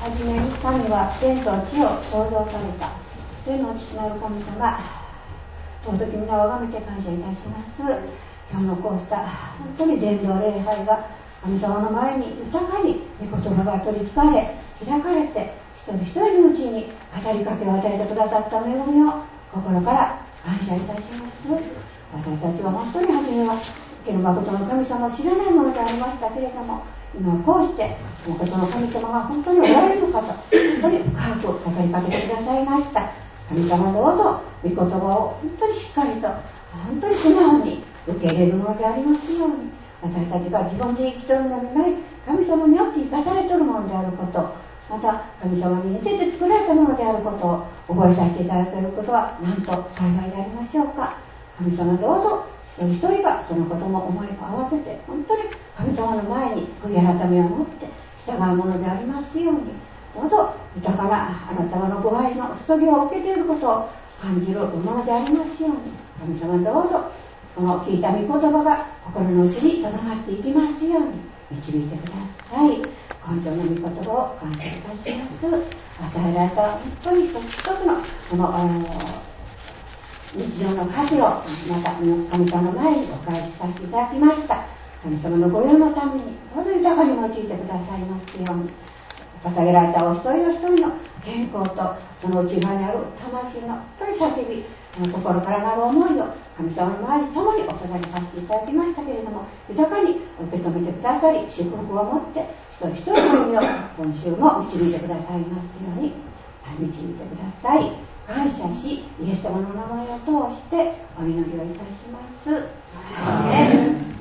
はじめに神は天と地を創造された。天の父なる神様、尊き皆をあがめて感謝いたします。今日のこうした本当に伝道礼拝が神様の前に豊かに御言葉が取りつかれ開かれて、一人一人のうちに語りかけを与えてくださった恵みを心から感謝いたします。私たちは本当に初めは天の誠の神様を知らないものでありましたけれども、今こうして誠の神様が本当におられる方、本当に深く語りかけてくださいました。神様どうぞ御言葉を本当にしっかりと本当に素直に受け入れるものでありますように、私たちが自分で生きとるのでない神様によって生かされているものであること、また神様に似せて作られたものであることを覚えさせていただけることはなんと幸いでありましょうか。神様どうぞ一人一人がそのことも思いを合わせて本当に神様の前に悔い改めを持って従うものでありますように、どうぞ豊かなあなた様のご愛の注ぎを受けていることを感じるものでありますように、神様どうぞこの聞いた御言葉が心の内にとどまっていきますように導いてください。今生の御言葉を感謝いたします。与えられた本当に一つ一つのこの日常の価値をまた神様の前にお返しさせていただきました。神様の御用のためにどうぞ豊かに用いてくださいますように、捧げられたお一人お一人の健康とその内側にある魂の本当に叫び、心からなる思いを神様の前に共にお捧げさせていただきましたけれども、豊かに受け止めてくださり、祝福を持って一人一人の意味を今週も導いてくださいますように導いてください。感謝し、イエス様の名前を通してお祈りをいたします。アーメン。